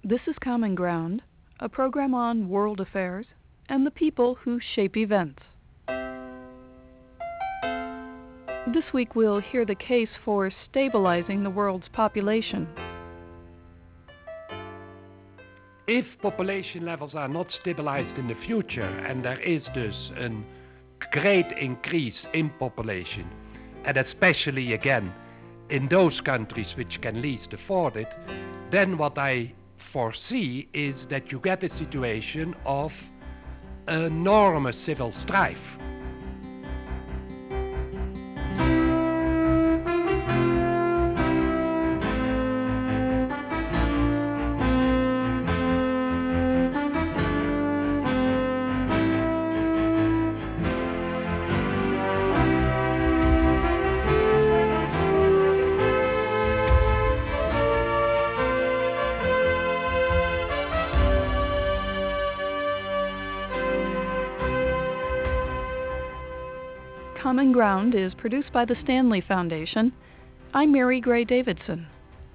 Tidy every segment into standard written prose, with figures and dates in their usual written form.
This is Common Ground, a program on world affairs and the people who shape events. This week we'll hear the case for stabilizing the world's population. If population levels are not stabilized in the future, and there is thus a great increase in population, and especially again in those countries which can least afford it, then what I foresee is that you get a situation of enormous civil strife. Common Ground is produced by the Stanley Foundation. I'm Mary Gray Davidson.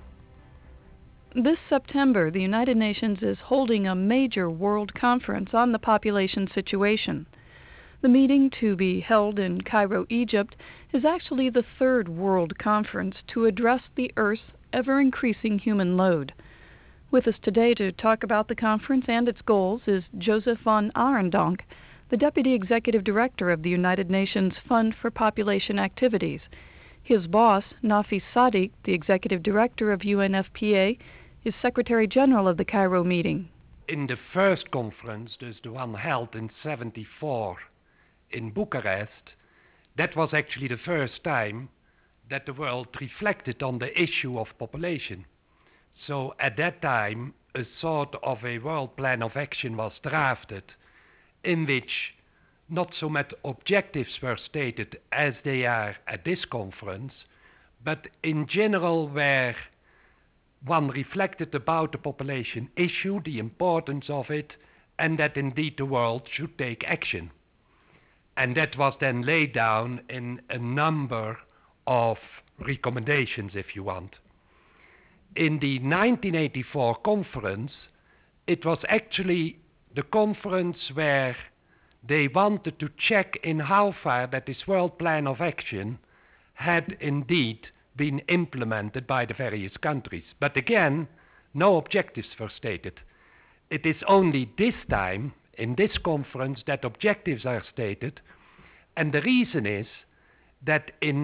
This September, the United Nations is holding a major world conference on the population situation. The meeting, to be held in Cairo, Egypt, is actually the third world conference to address the Earth's ever-increasing human load. With us today to talk about the conference and its goals is Joseph von Arendonk, the Deputy Executive Director of the United Nations Fund for Population Activities. His boss, Nafis Sadik, the Executive Director of UNFPA, is Secretary General of the Cairo meeting. In the first conference, dus the one held in 1974 in Bucharest, that was actually the first time that the world reflected on the issue of population. So at that time, a sort of a world plan of action was drafted, in which not so much objectives were stated as they are at this conference, but in general where one reflected about the population issue, the importance of it, and that indeed the world should take action. And that was then laid down in a number of recommendations, if you want. In the 1984 conference, it was actually the conference where they wanted to check in how far that this world plan of action had indeed been implemented by the various countries. But again, no objectives were stated. It is only this time, in this conference, that objectives are stated, and the reason is that in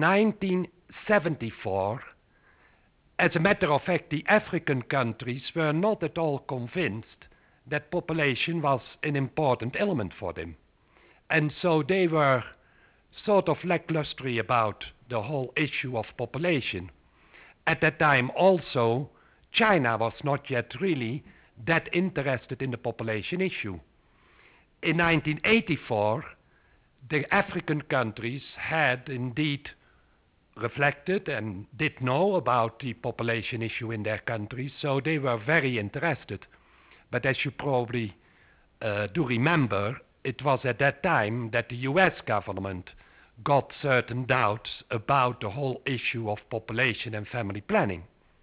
1974, as a matter of fact, the African countries were not at all convinced that population was an important element for them. And so they were sort of lackluster about the whole issue of population. At that time also, China was not yet really that interested in the population issue. In 1984, the African countries had indeed reflected and did know about the population issue in their countries, so they were very interested. But as you probably do remember, it was at that time that the US government got certain doubts about the whole issue of population and family planning.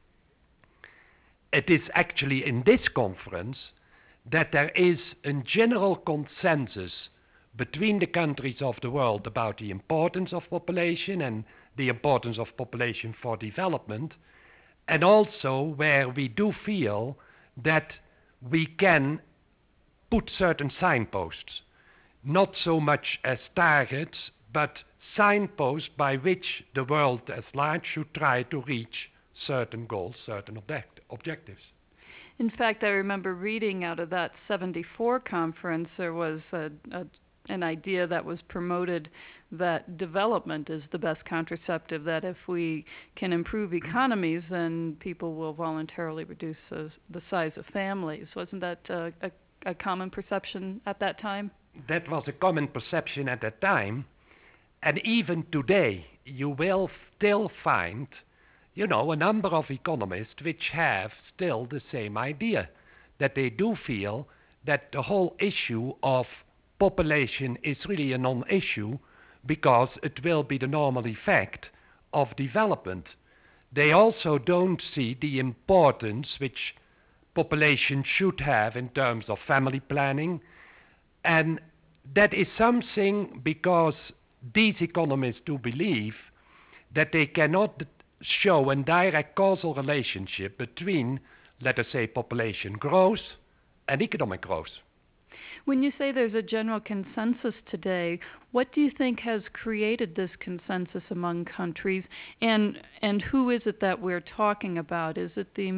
It is actually in this conference that there is a general consensus between the countries of the world about the importance of population and the importance of population for development, and also where we do feel that we can put certain signposts, not so much as targets, but signposts by which the world as large should try to reach certain goals, certain objectives. In fact, I remember reading out of that 74 conference, there was an idea that was promoted that development is the best contraceptive, that if we can improve economies, then people will voluntarily reduce the size of families. Wasn't that a common perception at that time? That was a common perception at that time. And even today, you will still find, a number of economists which have still the same idea, that they do feel that the whole issue of population is really a non-issue because it will be the normal effect of development. They also don't see the importance which population should have in terms of family planning. And that is something because these economists do believe that they cannot show a direct causal relationship between, let us say, population growth and economic growth. When you say there's a general consensus today, what do you think has created this consensus among countries, and who is it that we're talking about? Is it the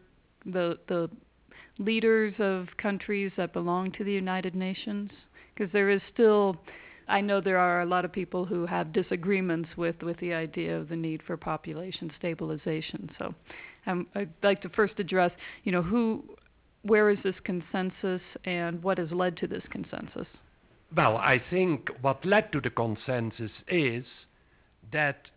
leaders of countries that belong to the United Nations? Because there is still, I know there are a lot of people who have disagreements with the idea of the need for population stabilization. So I'd like to first address, where is this consensus and what has led to this consensus? Well, I think what led to the consensus is that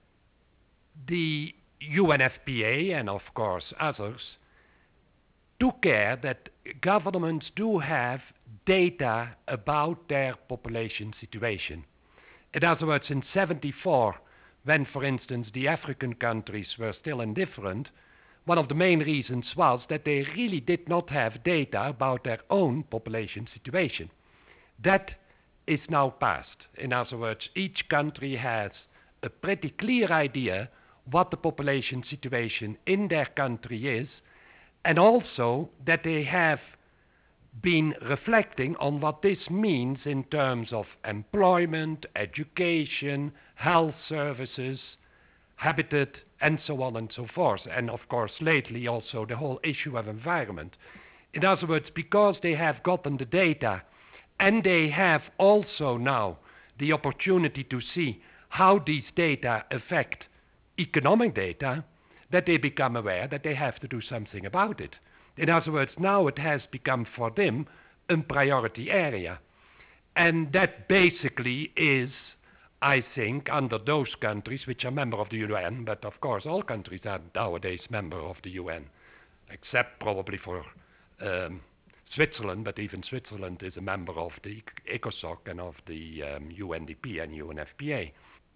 the UNFPA and of course others took care that governments do have data about their population situation. In other words, in 1974, when, for instance, the African countries were still indifferent, one of the main reasons was that they really did not have data about their own population situation. That is now past. In other words, each country has a pretty clear idea what the population situation in their country is, and also that they have been reflecting on what this means in terms of employment, education, health services, habitat, and so on and so forth. And of course, lately also the whole issue of environment. In other words, because they have gotten the data and they have also now the opportunity to see how these data affect economic data, that they become aware that they have to do something about it. In other words, now it has become for them a priority area. And that basically is, I think, under those countries which are member of the UN, but of course all countries are nowadays member of the UN, except probably for Switzerland, but even Switzerland is a member of the ECOSOC and of the UNDP and UNFPA.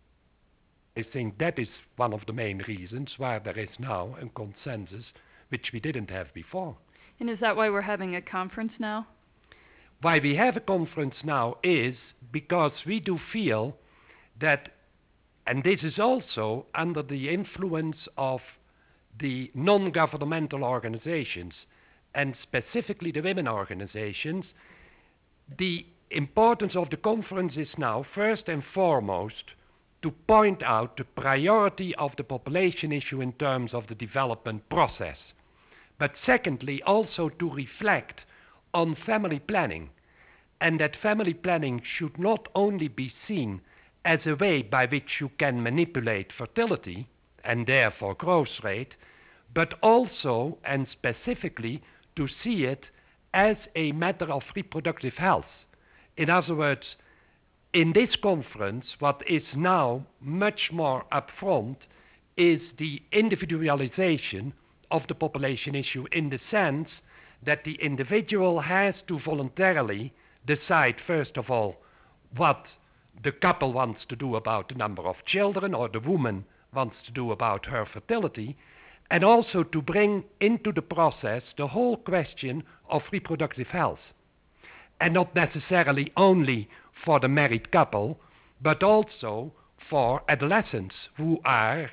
I think that is one of the main reasons why there is now a consensus which we didn't have before. And is that why we're having a conference now? Why we have a conference now is because we do feel that, and this is also under the influence of the non-governmental organizations, and specifically the women organizations, the importance of the conference is now first and foremost to point out the priority of the population issue in terms of the development process. But secondly, also to reflect on family planning, and that family planning should not only be seen as a way by which you can manipulate fertility and therefore growth rate, but also and specifically to see it as a matter of reproductive health. In other words, in this conference, what is now much more upfront is the individualization of the population issue, in the sense that the individual has to voluntarily decide, first of all, what the couple wants to do about the number of children, or the woman wants to do about her fertility, and also to bring into the process the whole question of reproductive health. And not necessarily only for the married couple, but also for adolescents who are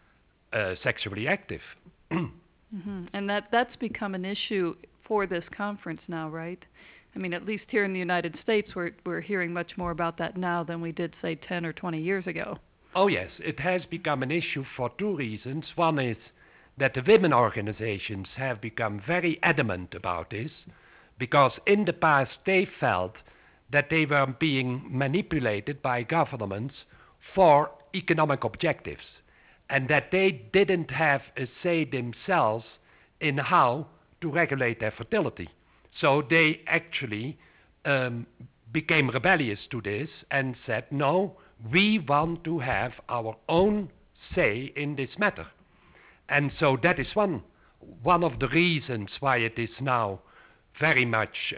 sexually active. Mm-hmm. And that's become an issue for this conference now, right? I mean, at least here in the United States, we're hearing much more about that now than we did, say, 10 or 20 years ago. Oh yes, it has become an issue for two reasons. One is that the women organizations have become very adamant about this, because in the past they felt that they were being manipulated by governments for economic objectives, and that they didn't have a say themselves in how to regulate their fertility. So they actually became rebellious to this and said, no, we want to have our own say in this matter. And so that is one of the reasons why it is now very much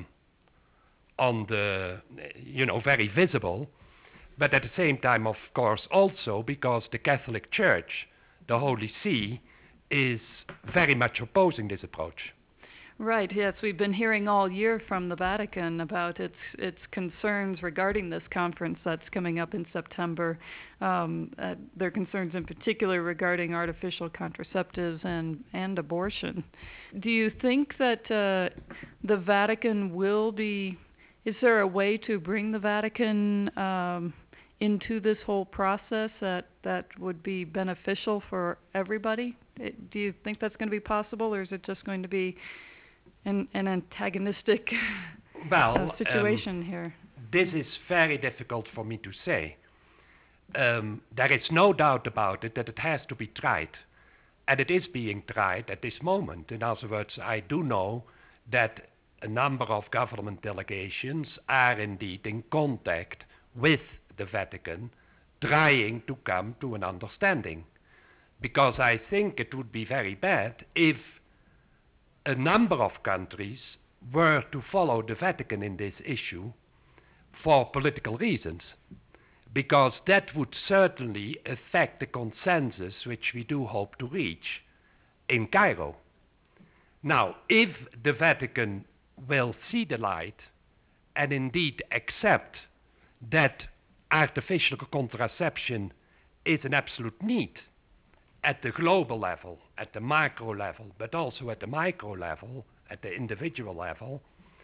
on the, very visible, but at the same time, of course, also because the Catholic Church, the Holy See, is very much opposing this approach. Right, yes, we've been hearing all year from the Vatican about its concerns regarding this conference that's coming up in September. Their concerns in particular regarding artificial contraceptives and abortion. Do you think that the Vatican will be, is there a way to bring the Vatican into this whole process that would be beneficial for everybody? Do you think that's going to be possible, or is it just going to be an antagonistic Well, situation here? this is very difficult for me to say. There is no doubt about it that it has to be tried. And it is being tried at this moment. In other words, I do know that a number of government delegations are indeed in contact with the Vatican, trying to come to an understanding. Because I think it would be very bad if a number of countries were to follow the Vatican in this issue for political reasons, because that would certainly affect the consensus which we do hope to reach in Cairo. Now, if the Vatican will see the light and indeed accept that artificial contraception is an absolute need at the global level, at the macro level, but also at the micro level, at the individual level,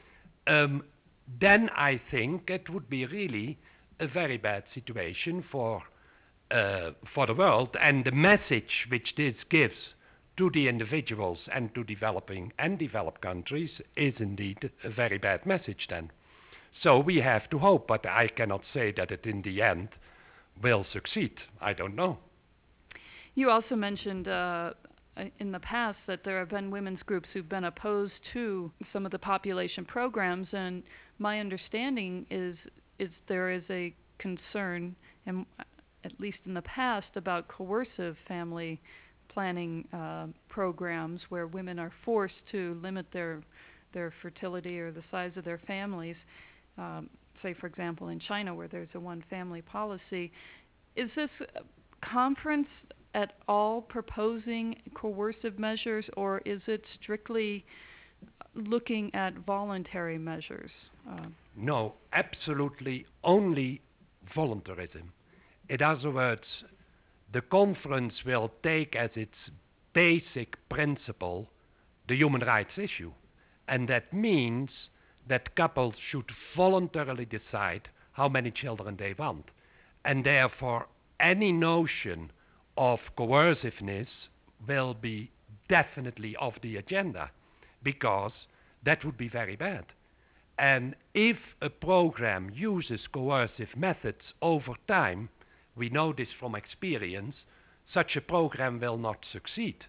then I think it would be really a very bad situation for the world. And the message which this gives to the individuals and to developing and developed countries is indeed a very bad message then. So we have to hope, but I cannot say that it in the end will succeed. I don't know. You also mentioned in the past that there have been women's groups who've been opposed to some of the population programs, and my understanding is there is a concern, and at least in the past, about coercive family planning programs where women are forced to limit their fertility or the size of their families. Say, for example, in China, where there's a one-family policy. Is this conference at all proposing coercive measures, or is it strictly looking at voluntary measures? No, absolutely only voluntarism. In other words, the conference will take as its basic principle the human rights issue. And that means that couples should voluntarily decide how many children they want. And therefore, any notion of coerciveness will be definitely off the agenda, because that would be very bad. And if a program uses coercive methods over time, we know this from experience, such a program will not succeed.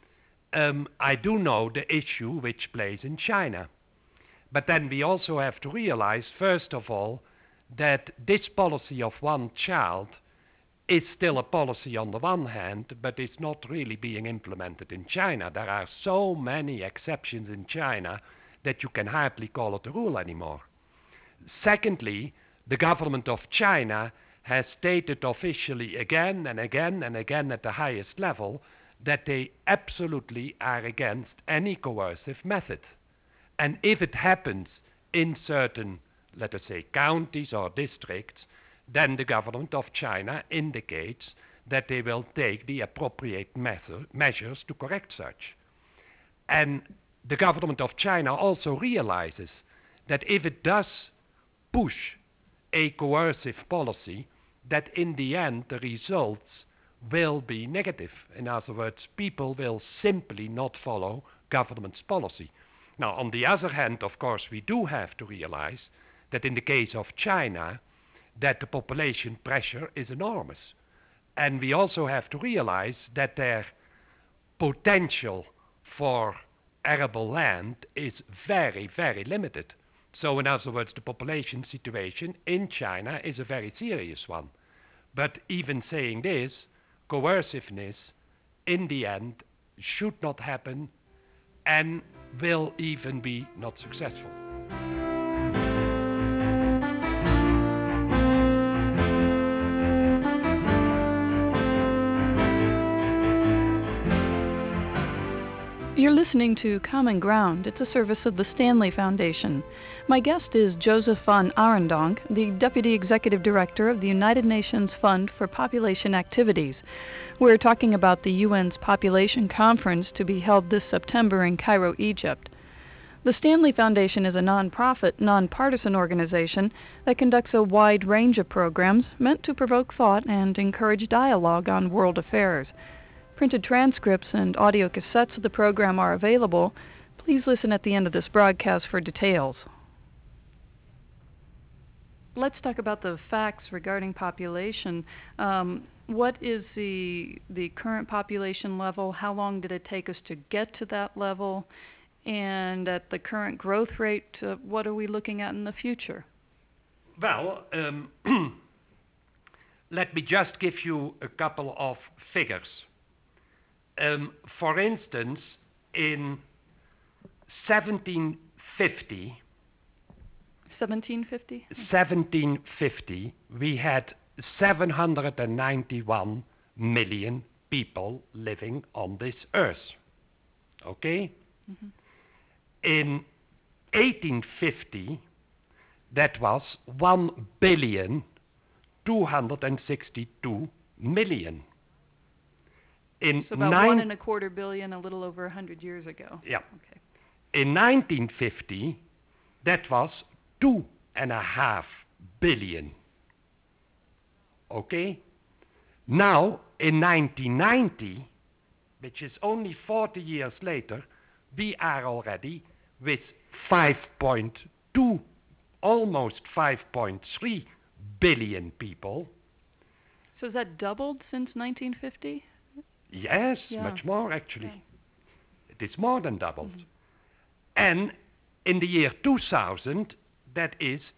I do know the issue which plays in China. But then we also have to realize, first of all, that this policy of one child is still a policy on the one hand, but it's not really being implemented in China. There are so many exceptions in China that you can hardly call it a rule anymore. Secondly, the government of China has stated officially again and again and again at the highest level that they absolutely are against any coercive method. And if it happens in certain, let us say, counties or districts, then the government of China indicates that they will take the appropriate measures to correct such. And the government of China also realizes that if it does push a coercive policy, that in the end the results will be negative. In other words, people will simply not follow government's policy. Now, on the other hand, of course, we do have to realize that in the case of China, that the population pressure is enormous. And we also have to realize that their potential for arable land is very, very limited. So in other words, the population situation in China is a very serious one. But even saying this, coerciveness in the end should not happen and will even be not successful. You're listening to Common Ground. It's a service of the Stanley Foundation. My guest is Joseph van Arendonk, the Deputy Executive Director of the United Nations Fund for Population Activities. We're talking about the UN's Population Conference to be held this September in Cairo, Egypt. The Stanley Foundation is a nonprofit, nonpartisan organization that conducts a wide range of programs meant to provoke thought and encourage dialogue on world affairs. Printed transcripts and audio cassettes of the program are available. Please listen at the end of this broadcast for details. Let's talk about the facts regarding population. What is the current population level? How long did it take us to get to that level? And at the current growth rate, what are we looking at in the future? Well, let me just give you a couple of figures. For instance, in 1750, 1750? We had 791 million people living on this earth. Okay? Mm-hmm. In 1850, that was 1,262,000,000. So about 1.25 billion, a little over 100 years ago. Yeah. Okay. In 1950, that was 2.5 billion. Okay? Now, in 1990, which is only 40 years later, we are already with 5.2, almost 5.3 billion people. So has that doubled since 1950? Yes, Yeah. much more actually. Yeah. It is more than doubled. Mm-hmm. And in the year 2000, that is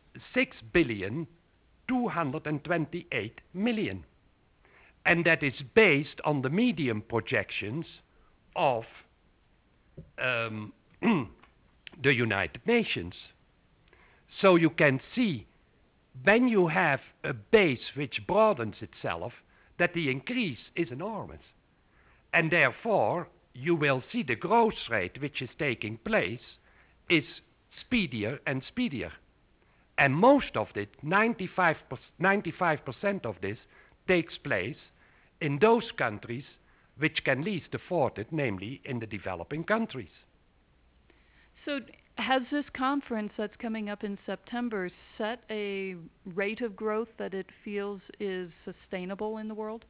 6,228,000,000. And that is based on the medium projections of the United Nations. So you can see, when you have a base which broadens itself, that the increase is enormous. And therefore, you will see the growth rate which is taking place is speedier and speedier. And most of it, 95% of this, takes place in those countries which can least afford it, namely in the developing countries. So has this conference that's coming up in September set a rate of growth that it feels is sustainable in the world?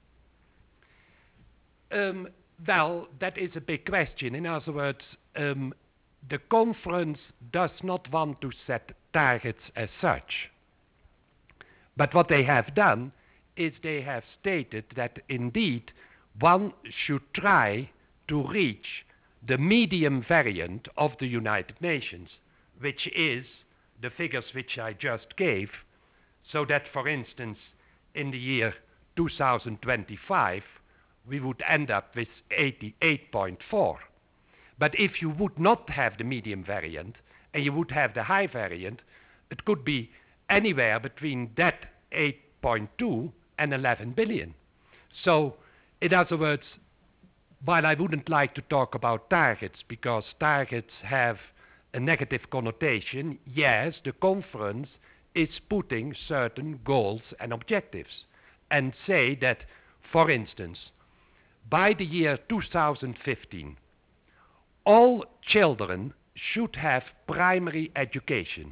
Well, that is a big question. In other words, the conference does not want to set targets as such. But what they have done is they have stated that indeed one should try to reach the medium variant of the United Nations, which is the figures which I just gave, so that, for instance, in the year 2025, we would end up with 88.4. But if you would not have the medium variant and you would have the high variant, it could be anywhere between that 8.2 and 11 billion. So, in other words, while I wouldn't like to talk about targets because targets have a negative connotation, yes, the conference is putting certain goals and objectives and say that, for instance, by the year 2015, all children should have primary education.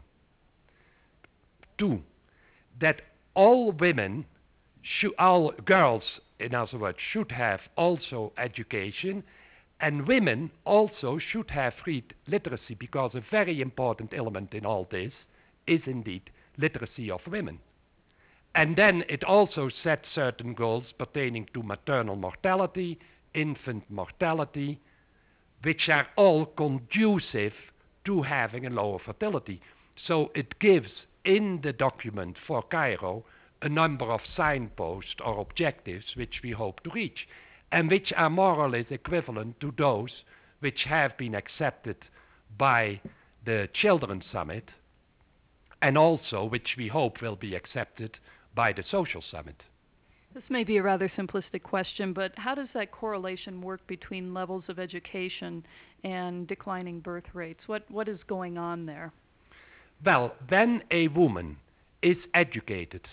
2, that all women, all girls, in other words, should have also education, and women also should have read literacy, because a very important element in all this is indeed literacy of women. And then it also set certain goals pertaining to maternal mortality, infant mortality, which are all conducive to having a lower fertility. So it gives in the document for Cairo a number of signposts or objectives which we hope to reach, and which are more or less equivalent to those which have been accepted by the Children's Summit, and also which we hope will be accepted by the Social Summit. This may be a rather simplistic question, but how does that correlation work between levels of education and declining birth rates? What is going on there? Well, when a woman is educated,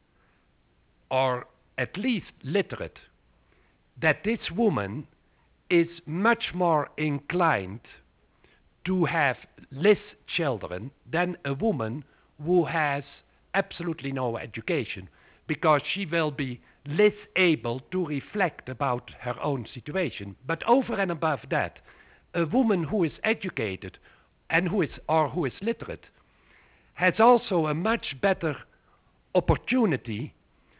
or at least literate, that this woman is much more inclined to have less children than a woman who has absolutely no education, because she will be less able to reflect about her own situation. But over and above that, a woman who is educated and who is literate has also a much better opportunity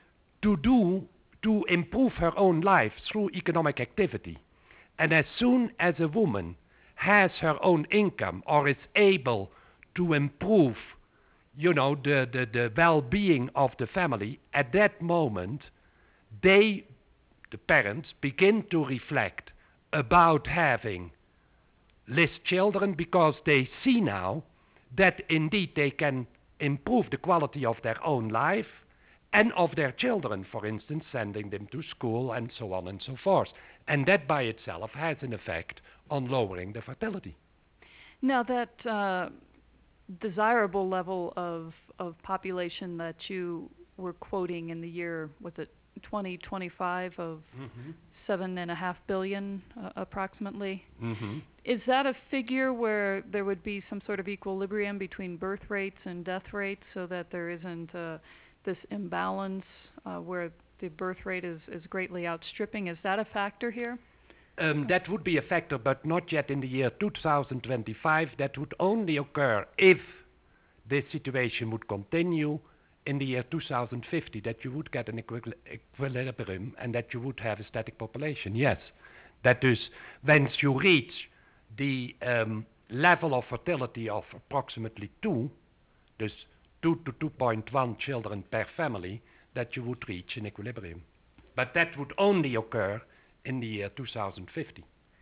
to improve her own life through economic activity. And as soon as a woman has her own income or is able to improve, the well-being of the family, at that moment, the parents, begin to reflect about having less children, because they see now that indeed they can improve the quality of their own life and of their children, for instance, sending them to school and so on and so forth. And that by itself has an effect on lowering the fertility. Now that desirable level of population that you were quoting in the year, was it 2025 of 7.5 billion approximately? Is that a figure where there would be some sort of equilibrium between birth rates and death rates, so that there isn't this imbalance where the birth rate is greatly outstripping? Is that a factor here? That would be a factor, but not yet in the year 2025. That would only occur if this situation would continue in the year 2050, that you would get an equilibrium and that you would have a static population. Yes, that is, once you reach the level of fertility of approximately 2, dus 2 to 2.1 children per family, that you would reach an equilibrium. But that would only occur in the year 2050.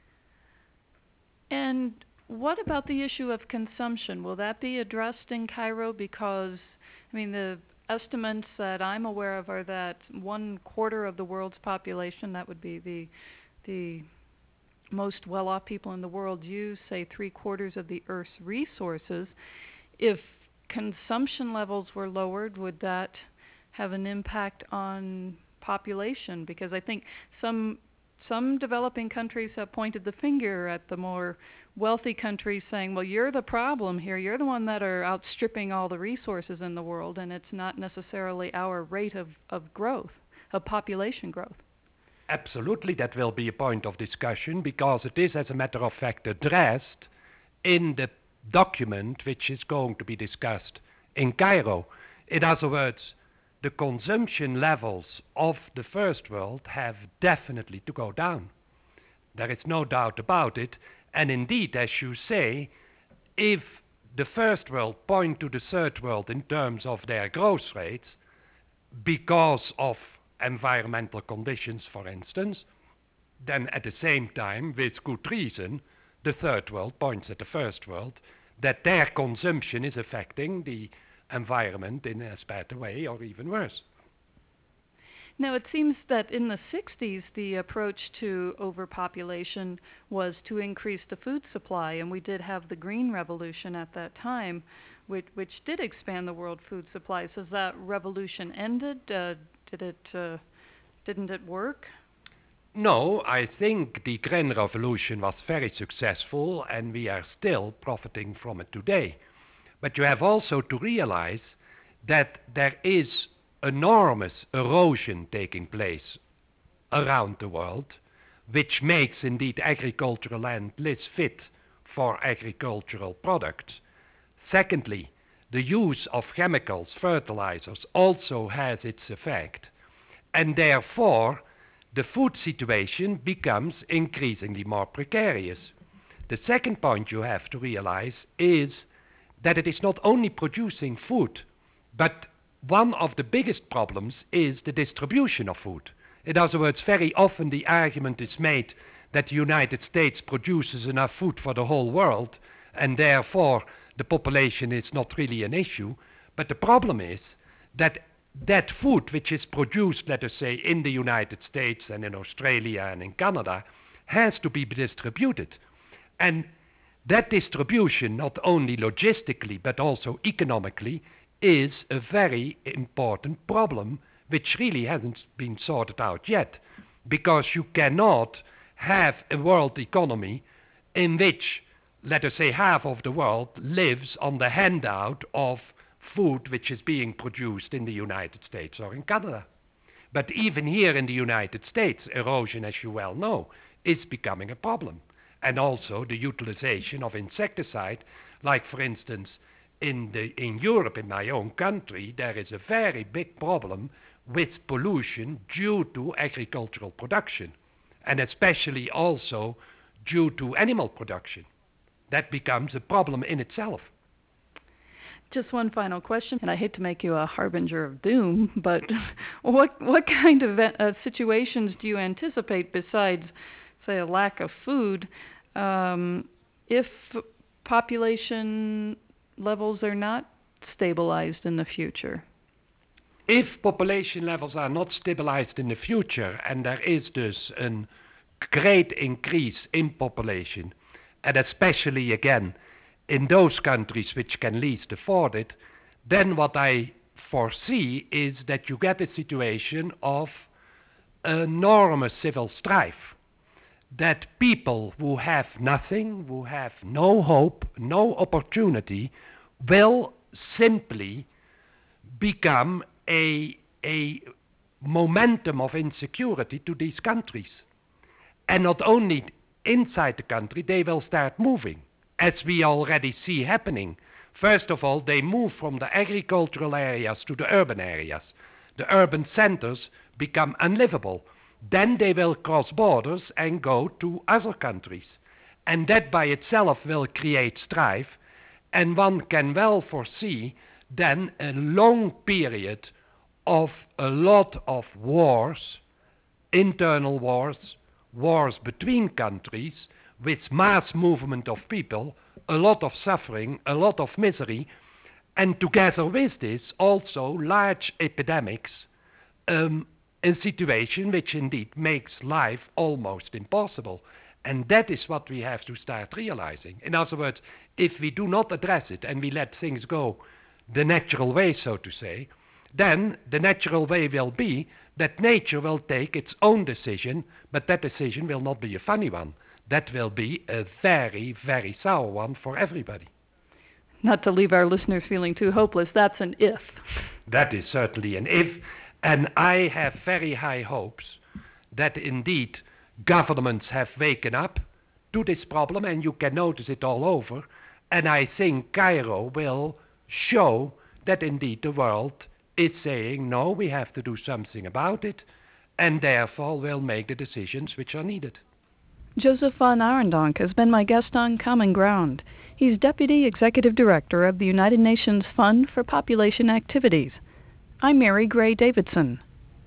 And what about the issue of consumption? Will that be addressed in Cairo? Because, I mean, the estimates that I'm aware of are that 1/4 of the world's population, that would be the most well-off people in the world, use, say, 3/4 of the Earth's resources. If consumption levels were lowered, would that have an impact on population? Because I think some developing countries have pointed the finger at the more wealthy countries, saying, well, you're the problem here. You're the one that are outstripping all the resources in the world, and it's not necessarily our rate of growth, of population growth. Absolutely, that will be a point of discussion, because it is, as a matter of fact, addressed in the document which is going to be discussed in Cairo. In other words, the consumption levels of the first world have definitely to go down. There is no doubt about it. And indeed, as you say, if the first world point to the third world in terms of their growth rates, because of environmental conditions, for instance, then at the same time, with good reason, the third world points at the first world, that their consumption is affecting the environment in as bad a way or even worse. Now, it seems that in the 60s, the approach to overpopulation was to increase the food supply, and we did have the Green Revolution at that time, which did expand the world food supplies. Has that revolution ended? Didn't it work? No, I think the Green Revolution was very successful, and we are still profiting from it today. But you have also to realize that there is enormous erosion taking place around the world, which makes indeed agricultural land less fit for agricultural products. Secondly, the use of chemicals, fertilizers, also has its effect. And therefore, the food situation becomes increasingly more precarious. The second point you have to realize is that it is not only producing food, but one of the biggest problems is the distribution of food. In other words, very often the argument is made that the United States produces enough food for the whole world, and therefore the population is not really an issue. But the problem is that that food which is produced, let us say, in the United States and in Australia and in Canada, has to be distributed. And that distribution, not only logistically but also economically, is a very important problem which really hasn't been sorted out yet. Because you cannot have a world economy in which, let us say, half of the world lives on the handout of food which is being produced in the United States or in Canada. But even here in the United States, erosion, as you well know, is becoming a problem. And also the utilization of insecticide, like for instance in Europe, in my own country, there is a very big problem with pollution due to agricultural production, and especially also due to animal production. That becomes a problem in itself. Just one final question, and I hate to make you a harbinger of doom, but what kind of situations do you anticipate besides, say, a lack of food, if population levels are not stabilized in the future? If population levels are not stabilized in the future, and there is thus a great increase in population, and especially again in those countries which can least afford it, then what I foresee is that you get a situation of enormous civil strife. That people who have nothing, who have no hope, no opportunity, will simply become a momentum of insecurity to these countries. And not only inside the country, they will start moving, as we already see happening. First of all, they move from the agricultural areas to the urban areas. The urban centers become unlivable. Then they will cross borders and go to other countries. And that by itself will create strife. And one can well foresee then a long period of a lot of wars, internal wars, wars between countries, with mass movement of people, a lot of suffering, a lot of misery, and together with this also large epidemics, a situation which indeed makes life almost impossible. And that is what we have to start realizing. In other words, if we do not address it and we let things go the natural way, so to say, then the natural way will be that nature will take its own decision, but that decision will not be a funny one. That will be a very, very sour one for everybody. Not to leave our listeners feeling too hopeless, that's an if. That is certainly an if, and I have very high hopes that indeed governments have waken up to this problem, and you can notice it all over, and I think Cairo will show that indeed the world is saying, no, we have to do something about it, and therefore will make the decisions which are needed. Joseph van Arendonk has been my guest on Common Ground. He's Deputy Executive Director of the United Nations Fund for Population Activities. I'm Mary Gray Davidson.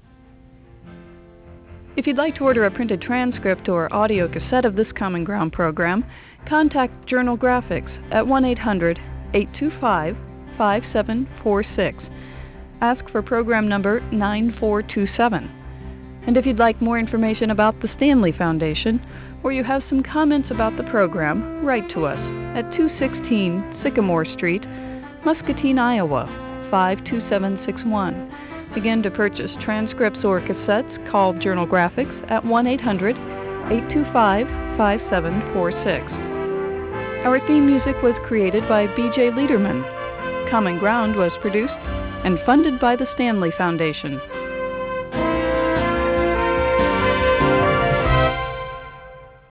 If you'd like to order a printed transcript or audio cassette of this Common Ground program, contact Journal Graphics at 1-800-825-5746. Ask for program number 9427. And if you'd like more information about the Stanley Foundation, or you have some comments about the program, write to us at 216 Sycamore Street, Muscatine, Iowa, 52761. Again, to purchase transcripts or cassettes, call Journal Graphics at 1-800-825-5746. Our theme music was created by B.J. Liederman. Common Ground was produced and funded by the Stanley Foundation.